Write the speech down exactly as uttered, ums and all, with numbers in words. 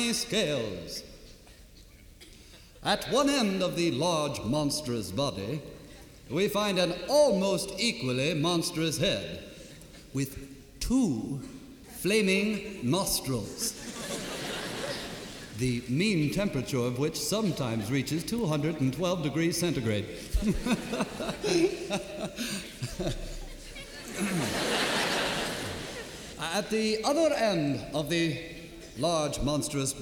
scales. At one end of the large, monstrous body, we find an almost equally monstrous head with two flaming nostrils, the mean temperature of which sometimes reaches two hundred twelve degrees centigrade. At the other end of the large, monstrous